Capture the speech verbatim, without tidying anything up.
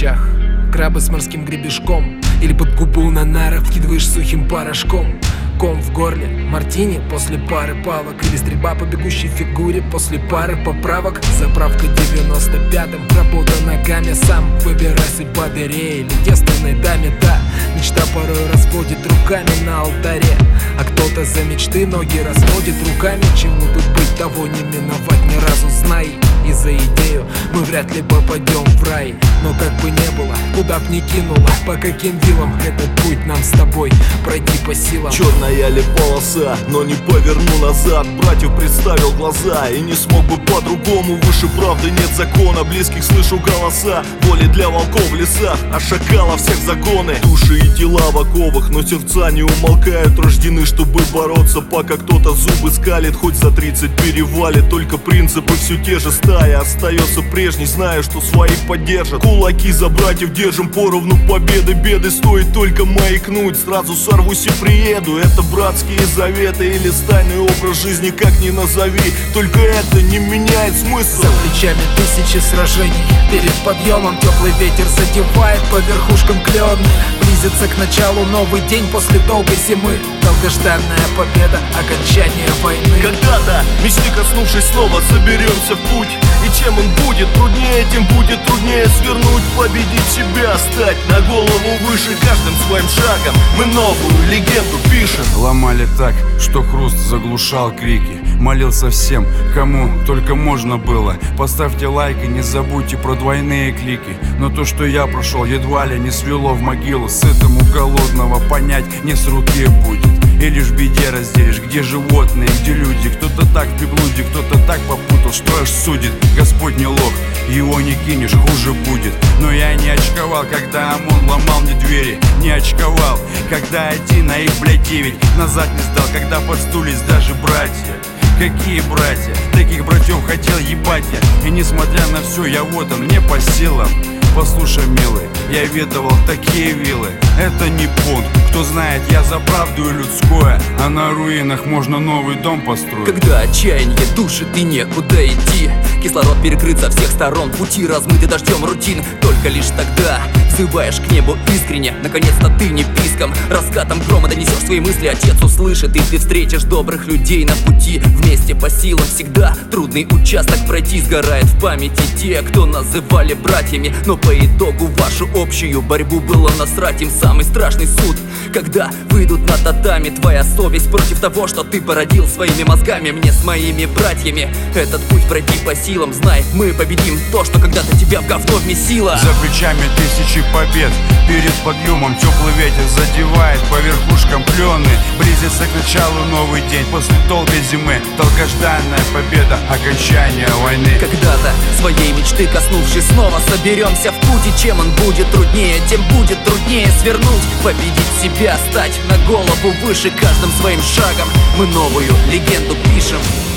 плечах, крабы с морским гребешком, или под губу на нарах вкидываешь сухим порошком. Ком в горле, мартини после пары палок, или стрельба по бегущей фигуре после пары поправок. Заправка девяносто пятым, работа ногами сам. Выбирайся поберее или девственной даме, да. Мечта порой разводит руками на алтаре, а кто-то за мечты ноги разводит руками. Чему тут быть, того не миновать ни разу, знай. И за идею мы вряд ли попадем в рай. Но как бы не было, куда б ни кинуло, по каким вилам этот путь нам с тобой пройти по силам. Черная ли полоса, но не поверну назад. Братьев представил глаза и не смог бы по-другому. Выше правды нет закона, близких слышу голоса. Воли для волков в лесах, а шакалов всех загоны. Души и тела в оковах, но сердца не умолкают. Рождены, чтобы бороться, пока кто-то зубы скалит. Хоть за тридцать перевалит, только принципы все те же. Стая остается прежней, знаю, что своих поддержат. Кулаки за братьев держим поровну победы. Беды стоит только маякнуть, сразу сорвусь и приеду. Это братские заветы или стайный образ жизни, как ни назови. Только это не меняет смысл. За плечами тысячи сражений, перед подъемом теплый ветер задевает по верхушкам клены. Близится к началу новый день после долгой зимы. Долгожданная победа, окончание войны. Когда-то, мечты коснувшись, снова соберемся в путь. И чем он будет труднее, тем будет труднее свернуть. Победить себя, стать на голову выше. Каждым своим шагом мы новую легенду пишем. Ломали так, что хруст заглушал крики. Молился всем, кому только можно было. Поставьте лайк и не забудьте про двойные клики. Но то, что я прошел, едва ли не свело в могилу. Сытому голодного понять не с руки будет. И лишь в беде разделишь, где животные, где люди. Кто-то так в приблуде, кто-то так попутал, что аж судит. Господь не лох, его не кинешь, хуже будет. Но я не очковал, когда ОМОН ломал мне двери. Не очковал, когда один, а их, блядь, девять. Назад не сдал, когда подстулись даже братья. Какие братья? Таких братьев хотел ебать я. И несмотря на все, я вот он, мне по силам. Послушай, милый, я видывал такие виллы. Это не бунт, кто знает, я за правду и людское. А на руинах можно новый дом построить. Когда отчаяние душит и некуда идти, кислород перекрыт со всех сторон, пути размыты дождем рутин. Только лишь тогда взываешь к небу искренне. Наконец-то ты не писком, раскатом грома донесешь свои мысли. Отец услышит, и ты встретишь добрых людей на пути. Вместе по силам всегда трудный участок пройти. Сгорает в памяти те, кто называли братьями, но по итогу вашу общую борьбу было насрать им. Самый страшный суд, когда выйдут на татами. Твоя совесть против того, что ты породил своими мозгами. Мне с моими братьями этот путь пройти по силам. Знай, мы победим то, что когда-то тебя в говно вмесило. За плечами тысячи побед, перед подъемом теплый ветер задевает по верхушкам клены. Близится к началу новый день после долгой зимы. Долгожданная победа, окончание войны. Когда-то своей мечты коснувшись, снова соберемся в путь. И чем он будет труднее, тем будет труднее свернуть. Победить себя, стать на голову выше. Каждым своим шагом мы новую легенду пишем.